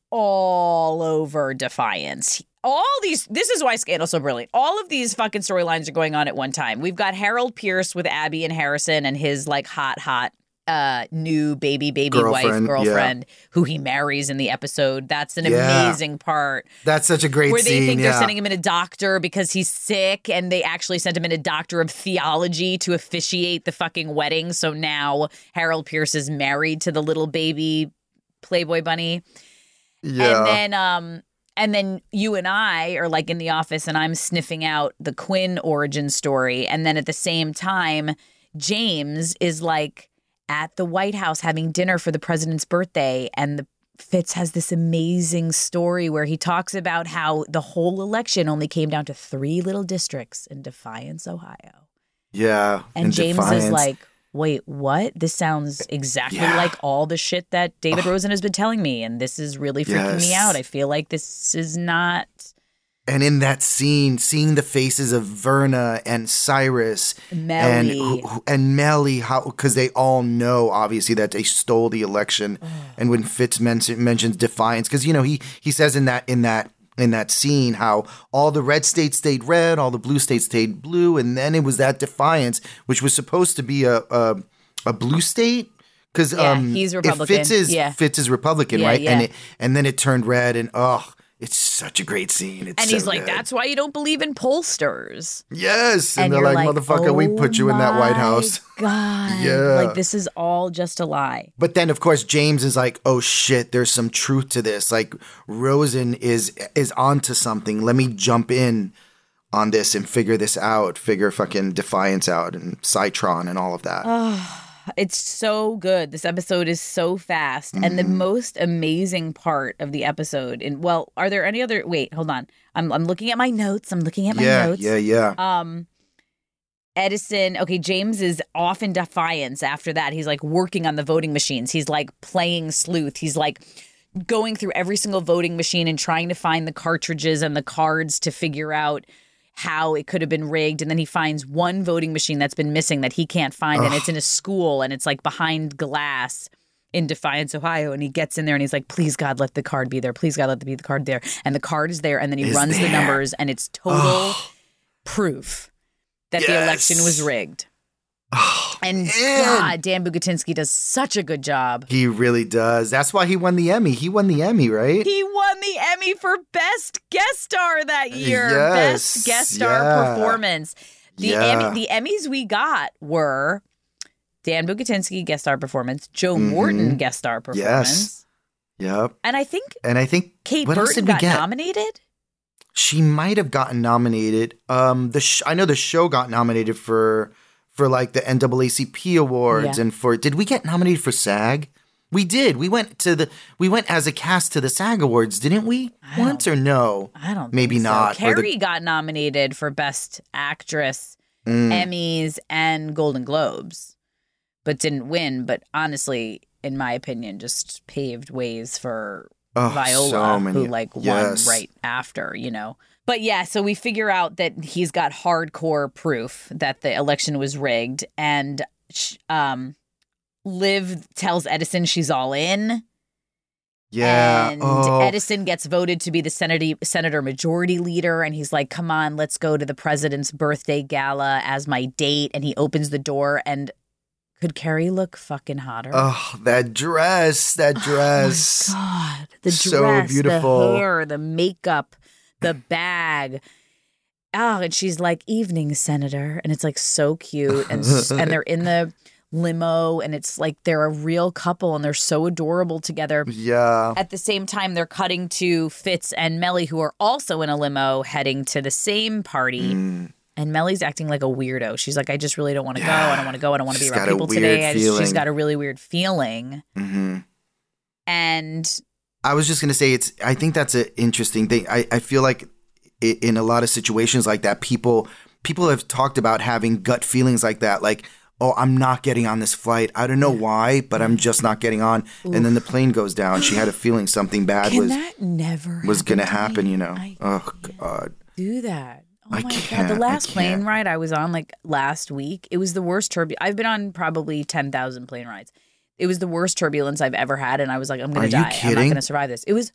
all over Defiance. All these, this is why Scandal's so brilliant. All of these fucking storylines are going on at one time. We've got Harold Pierce with Abby and Harrison and his like hot, hot uh, new baby, baby Girlfriend, wife, yeah. girlfriend, who he marries in the episode. That's an Yeah. amazing part. That's such a great Where they scene. think yeah. they're sending him in a doctor because he's sick, and they actually sent him in a doctor of theology to officiate the fucking wedding. So now Harold Pierce is married to the little baby Playboy bunny. Yeah. And then um and then you and I are like in the office and I'm sniffing out the Quinn origin story. And then at the same time, James is like at the White House having dinner for the president's birthday, and the Fitz has this amazing story where he talks about how the whole election only came down to three little districts in Defiance, Ohio. Yeah. And in James Defiance. is like, wait, what? This sounds exactly Yeah. like all the shit that David Rosen has been telling me, and this is really freaking me Yes. out. I feel like this is not... And in that scene, seeing the faces of Verna and Cyrus and Melly. and Melly, how because they all know obviously that they stole the election. And when Fitz men- mentions Defiance, because you know he he says in that in that in that scene how all the red states stayed red, all the blue states stayed blue, and then it was that Defiance, which was supposed to be a a, a blue state. Because Yeah, um, he's if Republican. Fitz is Yeah. Fitz is Republican, Yeah, right? yeah. And it and then it turned red, and oh. It's such a great scene. It's And so he's like, good. that's why you don't believe in pollsters. Yes. And, And they're you're like, like, motherfucker, we oh put you in that White my House. God. Yeah. Like, this is all just a lie. But then, of course, James is like, oh, shit, there's some truth to this. Like, Rosen is is onto something. Let me jump in on this and figure this out. Figure fucking Defiance out and Citron and all of that. Oh, it's so good. This episode is so fast. And the most amazing part of the episode, and well, are there any other, wait, hold on. I'm I'm looking at my notes. I'm looking at my yeah, notes. yeah, yeah. Um, Edison, okay, James is off in Defiance after that. He's like working on the voting machines. He's like playing sleuth. He's like going through every single voting machine and trying to find the cartridges and the cards to figure out how it could have been rigged. And then he finds one voting machine that's been missing that he can't find. And it's in a school and it's like behind glass in Defiance, Ohio. And he gets in there and he's like, please, God, let the card be there. Please, God, let the, be the card there. And the card is there. And then he Is runs the there. numbers and it's total proof that the election was Yes. rigged. Oh, and man. God, Dan Bugatinsky does such a good job. He really does. That's why he won the Emmy. He won the Emmy, right? He won the Emmy for Best Guest Star that year. Yes, Best Guest Star yeah. Performance. The, Yeah. Emmy, the Emmys we got were Dan Bugatinsky Guest Star Performance, Joe Mhm. Morton Guest Star Performance. Yes. Yep. And I think And I think Kate what else Burton did we got get? nominated. She might have gotten nominated. Um, the sh- I know the show got nominated for for like the N double A C P awards Yeah. and for did we get nominated for SAG? We did. We went to the we went as a cast to the SAG awards, didn't we? I Once or no? I don't Maybe think so. not. Or the- Carrie got nominated for Best Actress, Mm. Emmys, and Golden Globes, but didn't win. But honestly, in my opinion, just paved ways for Oh, Viola, so many- who like yes. won right after, you know. But yeah, so we figure out that he's got hardcore proof that the election was rigged, and sh- um, Liv tells Edison she's all in. Yeah. And oh. Edison gets voted to be the senator, senator majority leader. And he's like, come on, let's go to the president's birthday gala as my date. And he opens the door. And could Carrie look fucking hotter? Oh, that dress. That dress. Oh my God. The So dress, beautiful. the hair, the makeup, the bag. Oh, and she's like, evening, Senator. And it's like so cute. And, s- and they're in the limo. And it's like they're a real couple. And they're so adorable together. Yeah. At the same time, they're cutting to Fitz and Melly, who are also in a limo heading to the same party. Mm. And Melly's acting like a weirdo. She's like, I just really don't want to go. I don't want to go. I don't want to be She's around got a people weird today. I just, she's feeling. got a really weird feeling. Mm-hmm. And I was just going to say, it's. I think that's an interesting thing. I, I feel like i- in a lot of situations like that, people people have talked about having gut feelings like that. Like, oh, I'm not getting on this flight. I don't know why, but I'm just not getting on. And then the plane goes down. She had a feeling something bad can was that never was going to happen happen, me? you know. I Oh, God. do that. Oh I my can't, God. The I last plane can't. ride I was on like last week, it was the worst turbulence. I've been on probably ten thousand plane rides. It was the worst turbulence I've ever had. And I was like, I'm going Are to you die. I'm not kidding? going to survive this. It was,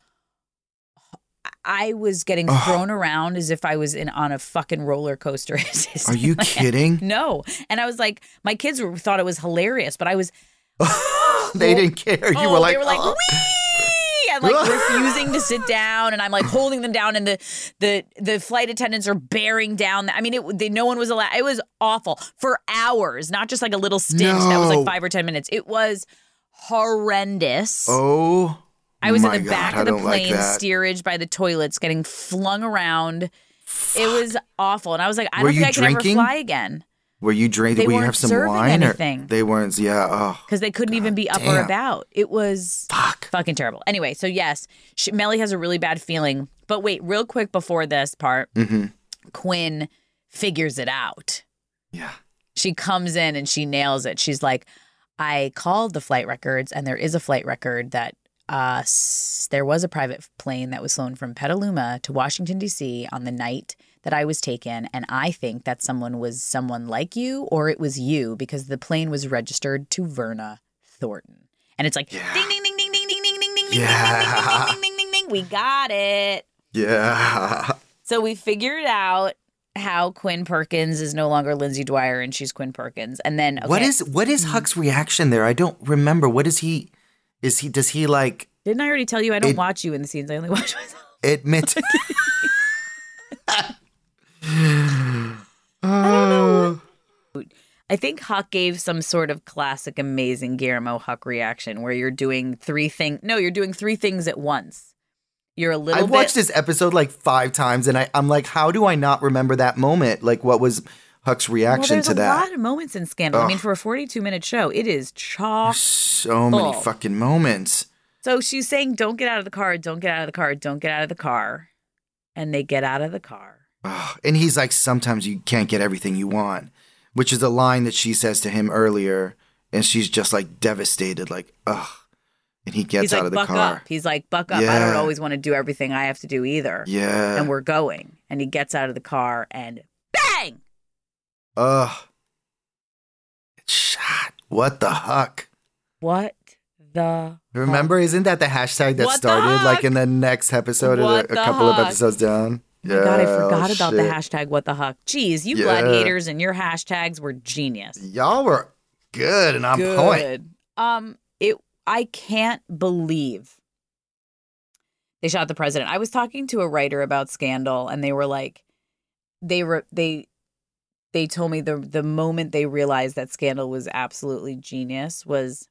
I was getting Ugh. thrown around as if I was in on a fucking roller coaster. at Are you Disneyland. kidding? No. And I was like, my kids were, thought it was hilarious, but I was, They didn't care. You oh, were like, they were like, "Oh." wee! And like refusing to sit down, and I'm like holding them down, and the the the flight attendants are bearing down. I mean, it they, no one was allowed. It was awful for hours, not just like a little stint that was No. like five or ten minutes. It was horrendous. Oh, I was my in the God, back I of the don't like plane, that. steerage by the toilets, getting flung around. It was awful, and I was like, I Were don't you think I can drinking? ever fly again Were you drinking? They Did you weren't have some serving wine? anything. Or they weren't. Yeah. Oh, because they couldn't even be up or damn. about. It was fuck. fucking terrible. Anyway, so yes, she, Melly has a really bad feeling. But wait, real quick before this part, Mm-hmm. Quinn figures it out. Yeah. She comes in and she nails it. She's like, I called the flight records, and there is a flight record that uh, s- there was a private plane that was flown from Petaluma to Washington, D C on the night that I was taken. And I think that someone was someone like you, or it was you, because the plane was registered to Verna Thornton. And it's like, Yeah. ding, ding, ding, ding, ding, ding, ding, ding, ding, ding, Yeah. ding, ding, ding, ding, ding, ding. We got it. Yeah. So we figured out how Quinn Perkins is no longer Lindsay Dwyer and she's Quinn Perkins. And then, okay, What is what is Huck's reaction there? I don't remember. What is he? Is he? Does he like didn't I already tell you I don't It- watch you in the scenes? I only watch myself. admit? I think Huck gave some sort of classic, amazing Guillermo Huck reaction where you're doing three things. No, you're doing three things at once. You're a little I've bit. watched this episode like five times, and I, I'm like, how do I not remember that moment? Like, what was Huck's well, reaction there's to a that? lot of moments in Scandal. I mean, Ugh. for a forty-two minute show, it is chock. So many full. fucking moments. So she's saying, don't get out of the car, don't get out of the car, don't get out of the car. And they get out of the car. Ugh. And he's like, sometimes you can't get everything you want, which is a line that she says to him earlier, and she's just like devastated, like, ugh. And he gets He's out like, of the buck car. up. He's like, buck up. I Yeah. don't always want to do everything I have to do either. Yeah. And we're going. And he gets out of the car and bang! Ugh. It's shot. What the huck? What the Remember, isn't that the hashtag that What the started like huck? in the next episode or What the, a the couple of huck? episodes down? Oh my God, I forgot oh, about shit. the hashtag what the huck. Jeez, you Yeah. gladiators and your hashtags were genius. Y'all were good and on Good. point. Um, it. I can't believe they shot the president. I was talking to a writer about Scandal, and they were like, they were they, they told me the the moment they realized that Scandal was absolutely genius was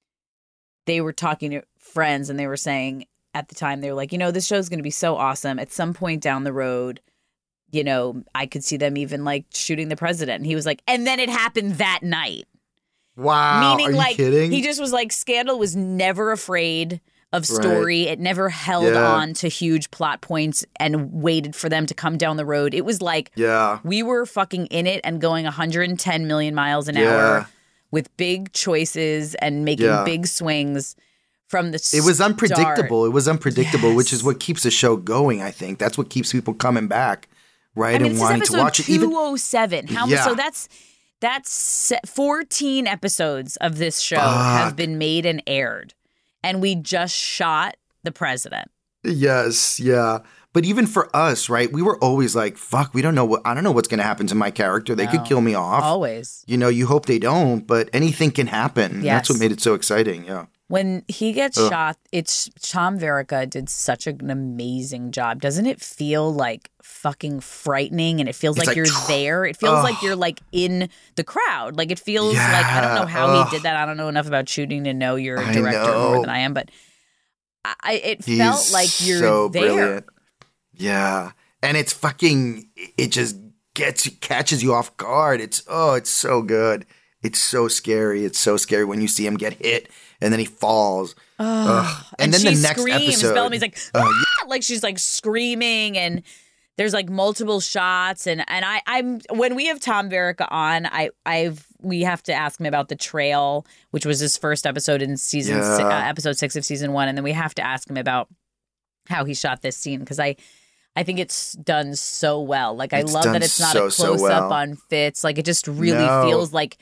they were talking to friends, and they were saying at the time they were like, you know, this show's going to be so awesome. At some point down the road, you know, I could see them even like shooting the president. And he was like, and then it happened that night. Wow. Meaning, Are you like, kidding? he just was like, Scandal was never afraid of story. Right. It never held Yeah. on to huge plot points and waited for them to come down the road. It was like, Yeah. we were fucking in it and going one hundred ten million miles an Yeah. hour with big choices and making Yeah. big swings from the It was start. unpredictable. It was unpredictable, which Yes. is what keeps the show going, I think. That's what keeps people coming back, right? I mean, and this is wanting to episode watch it. Even two oh seven. How Yeah. so that's that's fourteen episodes of this show Fuck. have been made and aired. And we just shot the president. Yes, yeah. But even for us, right? We were always like, fuck, we don't know what I don't know what's gonna happen to my character. They could No. kill me off. Always. You know, you hope they don't, but anything can happen. Yes. That's what made it so exciting, yeah. When he gets Ugh. shot, it's Tom Verica did such an amazing job. Doesn't it feel like fucking frightening? And it feels It's like, like, you're there. It feels ugh. like you're like in the crowd. Like it feels Yeah, like I don't know how ugh. he did that. I don't know enough about shooting to know you're a I director more know. than I am, but I, it He's felt like you're so there. brilliant. Yeah. And it's fucking it just gets catches you off guard. It's oh, it's so good. It's so scary. It's so scary when you see him get hit and then he falls. Ugh. And, then she the next screams. episode. Bellamy's like, Uh, "Ah!" like she's like screaming, and there's like multiple shots. And and I I'm when we have Tom Verica on, I I've we have to ask him about The Trail, which was his first episode in season si- Yeah. uh, episode six of season one, and then we have to ask him about how he shot this scene because I. I think it's done so well. Like I It's love done that it's not so, a so close up well. on Fitz. Like it just really No. feels like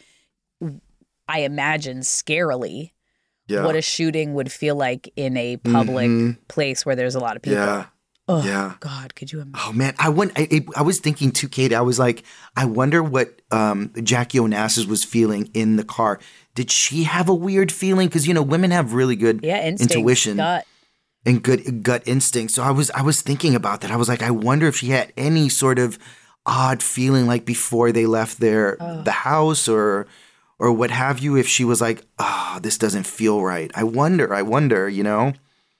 I imagine scarily yeah. what a shooting would feel like in a public Mhm. place where there's a lot of people. Yeah. Oh, Yeah. God, could you imagine? Oh man, I went. I, it- I was thinking too, Kate. I was like, I wonder what um, Jackie Onassis was feeling in the car. Did she have a weird feeling? Because you know, women have really good Yeah, instinct, intuition gut. and good gut instinct. So I was, I was thinking about that. I was like, I wonder if she had any sort of odd feeling, like before they left their Oh. the house or or what have you. If she was like, oh, this doesn't feel right. I wonder. I wonder. You know.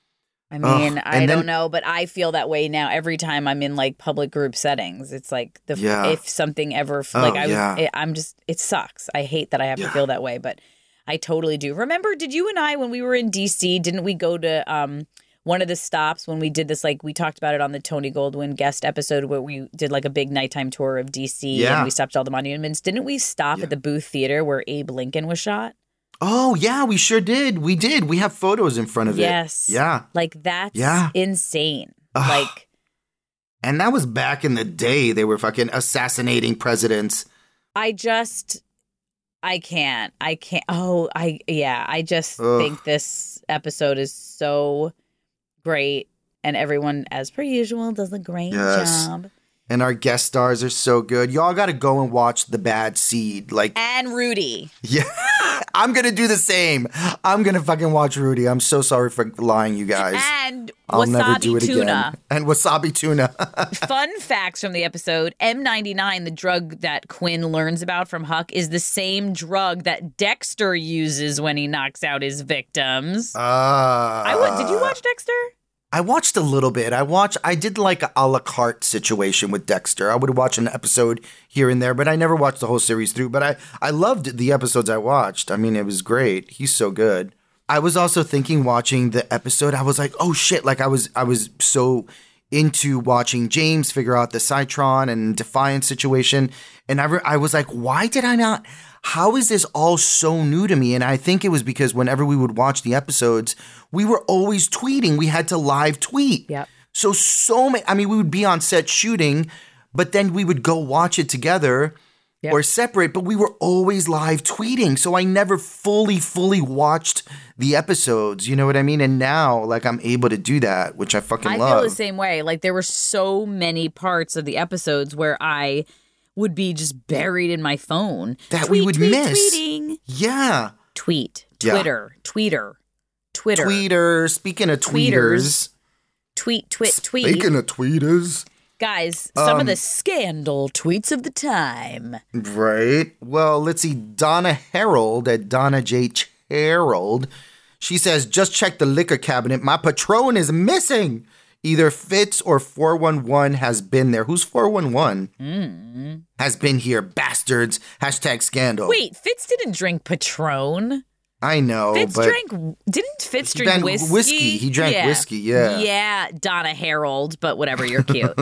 I mean, Ugh, I and don't then- know, but I feel that way now every time I'm in like public group settings. It's like the Yeah. if something ever Oh, like I was, yeah. it, I'm just it sucks. I hate that I have Yeah. to feel that way, but I totally do. Remember, did you and I when we were in D C, didn't we go to um one of the stops when we did this, like we talked about it on the Tony Goldwyn guest episode where we did like a big nighttime tour of D C Yeah. and we stopped at all the monuments. Didn't we stop Yeah. at the Booth Theater where Abe Lincoln was shot? Oh yeah, we sure did. We did. We have photos in front of Yes. it. Yeah. Like that's Yeah. insane. Ugh. Like And that was back in the day. They were fucking assassinating presidents. I just I can't. I can't. Oh, I yeah, I just Ugh. think this episode is so great and everyone as per usual does a great Yes. job. And our guest stars are so good. Y'all got to go and watch The Bad Seed. Like, And Rudy. yeah, I'm going to do the same. I'm going to fucking watch Rudy. I'm so sorry for lying, you guys. And I'll wasabi never do it tuna. again. And wasabi tuna. Fun facts from the episode. M ninety-nine, the drug that Quinn learns about from Huck, is the same drug that Dexter uses when he knocks out his victims. Uh, I wa- Did you watch Dexter? I watched a little bit. I watched, I did like a a la carte situation with Dexter. I would watch an episode here and there, but I never watched the whole series through. But I, I loved the episodes I watched. I mean, it was great. He's so good. I was also thinking watching the episode, I was like, oh shit. Like I was, I was so into watching James figure out the Citron and Defiant situation. And I, re- I was like, why did I not, how is this all so new to me? And I think it was because whenever we would watch the episodes, we were always tweeting. We had to live tweet. Yep. So, so many, I mean, we would be on set shooting, but then we would go watch it together. Yep. or separate, but we were always live tweeting. So I never fully, fully watched the episodes. You know what I mean? And now, like, I'm able to do that, which I fucking I love. feel the same way. Like, there were so many parts of the episodes where I would be just buried in my phone. That tweet, we would tweet, miss. Tweeting. Yeah. Tweet. Yeah. Twitter. Tweeter. Twitter. Tweeter. Speaking of tweeters. Tweeters. Tweet, twit, tweet. Speaking of tweeters. Guys, some Um, of the scandal tweets of the time. Right. Well, let's see. Donna Harold at Donna J. Harold. She says, just check the liquor cabinet. My Patron is missing. Either Fitz or four one one has been there. Who's four one one? Mm. Has been here. Bastards. Hashtag scandal. Wait, Fitz didn't drink Patron. I know, Fitz but drank. Didn't Fitz he drink drank whiskey? whiskey. He drank yeah. whiskey, yeah. Yeah, Donna Harold, but whatever, you're cute.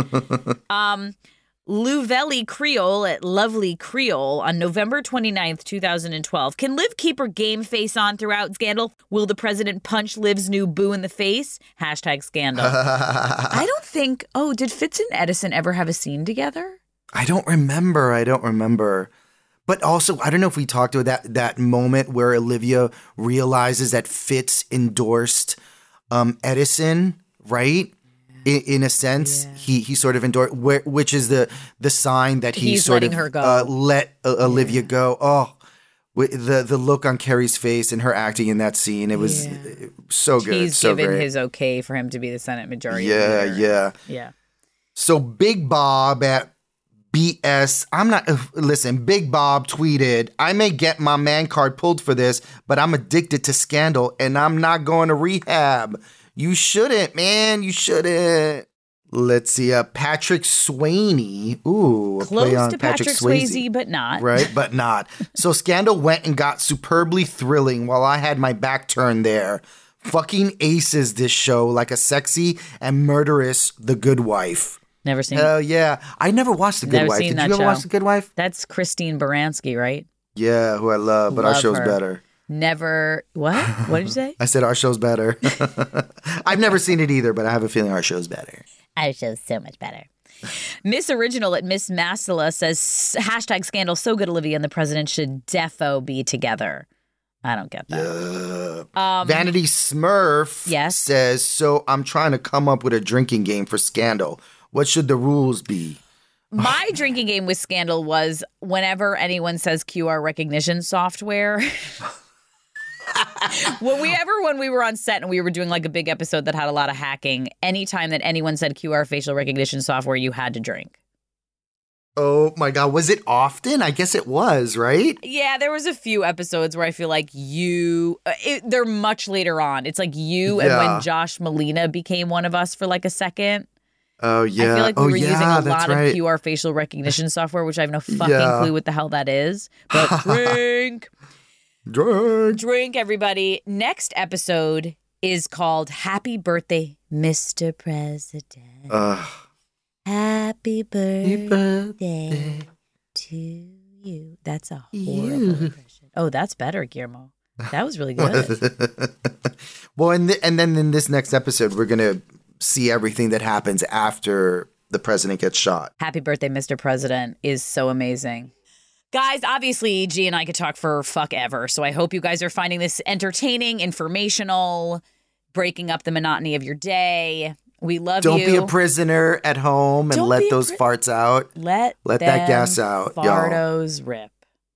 um, Louvelli Creole at Lovely Creole on November twenty-ninth, twenty twelve. Can Liv keep her game face on throughout Scandal? Will the president punch Liv's new boo in the face? Hashtag Scandal. I don't think. Oh, did Fitz and Edison ever have a scene together? I don't remember. I don't remember. But also, I don't know if we talked about that that moment where Olivia realizes that Fitz endorsed um, Edison, right? In, in a sense, yeah. he he sort of endorsed, where, which is the the sign that he He's sort letting of her go. Uh, let uh, Olivia yeah. go. Oh, the the look on Carrie's face and her acting in that scene, it was yeah. so good. He's so given great. his okay for him to be the Senate Majority Yeah, Leader. yeah, yeah. So Big Bob at B S, I'm not, uh, listen, Big Bob tweeted, I may get my man card pulled for this, but I'm addicted to Scandal and I'm not going to rehab. You shouldn't, man. You shouldn't. Let's see, uh, Patrick Swayze. Ooh, a Close play on to Patrick, Patrick Swayze. Swayze, but not. Right, but not. So Scandal went and got superbly thrilling while I had my back turned there. Fucking aces this show like a sexy and murderous The Good Wife. Never seen Hell it. yeah. I never watched The Good Never Wife. seen Did that you ever show. watch The Good Wife? That's Christine Baranski, right? Yeah, who I love, but Love our show's her. better. Never. What? What did you say? I said our show's better. I've never seen it either, but I have a feeling our show's better. Our show's so much better. Miss Original at Miss Massila says, hashtag Scandal so good, Olivia and the president should defo be together. I don't get that. Yeah. Um, Vanity Smurf yes? says, so I'm trying to come up with a drinking game for Scandal. What should the rules be? My drinking game with Scandal was whenever anyone says Q R recognition software. when we ever when we were on set and we were doing like a big episode that had a lot of hacking, anytime that anyone said Q R facial recognition software, you had to drink. Oh my God, was it often? I guess it was, right? Yeah, there was a few episodes where I feel like you, it, they're much later on. It's like you Yeah. and when Josh Molina became one of us for like a second. Oh, yeah. I feel like we oh, were yeah, using a that's lot right. of Q R facial recognition software, which I have no fucking Yeah. clue what the hell that is. But drink. Drink. Drink, everybody. Next episode is called Happy Birthday, Mister President. Uh, Happy birthday, birthday to you. That's a horrible impression. Oh, that's better, Guillermo. That was really good. Well, and, th- and then in this next episode, we're going to see everything that happens after the president gets shot. Happy Birthday, Mister President is so amazing. Guys, obviously, G and I could talk for fuck ever, so I hope you guys are finding this entertaining, informational, breaking up the monotony of your day. We love Don't you. be a prisoner at home and Don't let be a those pri- farts out. Let Let that them gas out, y'all. fartos rip.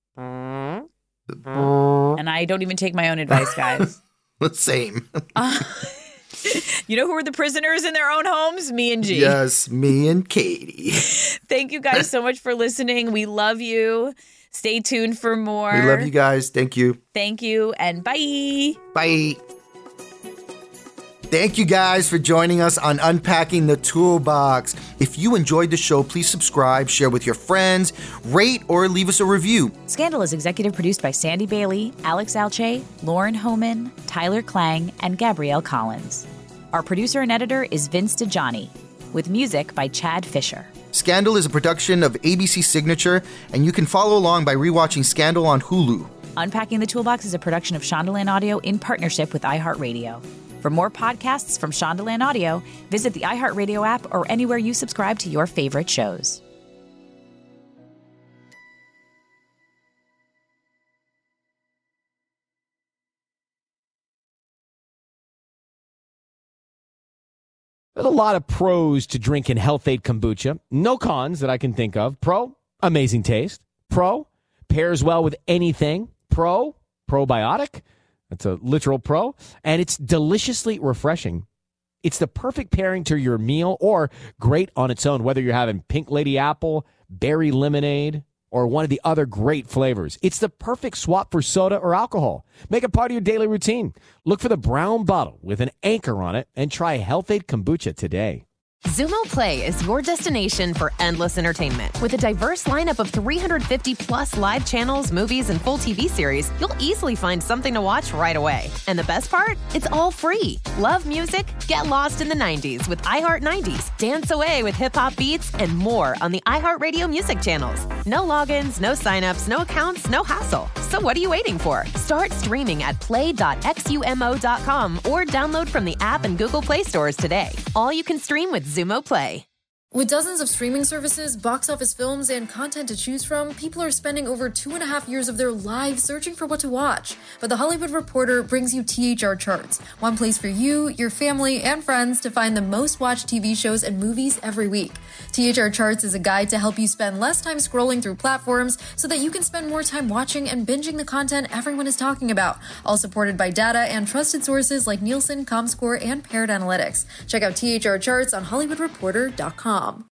And I don't even take my own advice, guys. Same. uh, you know who are the prisoners in their own homes? Me and G. Yes, me and Katie. Thank you guys so much for listening. We love you. Stay tuned for more. We love you guys. Thank you. Thank you, and bye. Bye. Thank you guys for joining us on Unpacking the Toolbox. If you enjoyed the show, please subscribe, share with your friends, rate, or leave us a review. Scandal is executive produced by Sandy Bailey, Alex Alche, Lauren Homan, Tyler Klang, and Gabrielle Collins. Our producer and editor is Vince DeJohnny, with music by Chad Fisher. Scandal is a production of A B C Signature, and you can follow along by rewatching Scandal on Hulu. Unpacking the Toolbox is a production of Shondaland Audio in partnership with iHeartRadio. For more podcasts from Shondaland Audio, visit the iHeartRadio app or anywhere you subscribe to your favorite shows. There's a lot of pros to drinking Health-Ade kombucha. No cons that I can think of. Pro, amazing taste. Pro, pairs well with anything. Pro, probiotic. That's a literal pro. And it's deliciously refreshing. It's the perfect pairing to your meal or great on its own, whether you're having pink lady apple, berry lemonade, or one of the other great flavors. It's the perfect swap for soda or alcohol. Make it part of your daily routine. Look for the brown bottle with an anchor on it and try Health-Ade kombucha today. Xumo Play is your destination for endless entertainment. With a diverse lineup of three hundred fifty plus live channels, movies, and full T V series, you'll easily find something to watch right away. And the best part? It's all free. Love music? Get lost in the nineties with iHeart nineties. Dance away with hip-hop beats and more on the iHeartRadio music channels. No logins, no signups, no accounts, no hassle. So what are you waiting for? Start streaming at play dot xumo dot com or download from the app and Google Play stores today. All you can stream with Xumo Play. With dozens of streaming services, box office films, and content to choose from, people are spending over two and a half years of their lives searching for what to watch. But The Hollywood Reporter brings you T H R Charts, one place for you, your family, and friends to find the most watched T V shows and movies every week. T H R Charts is a guide to help you spend less time scrolling through platforms so that you can spend more time watching and binging the content everyone is talking about, all supported by data and trusted sources like Nielsen, Comscore, and Paired Analytics. Check out T H R Charts on Hollywood Reporter dot com.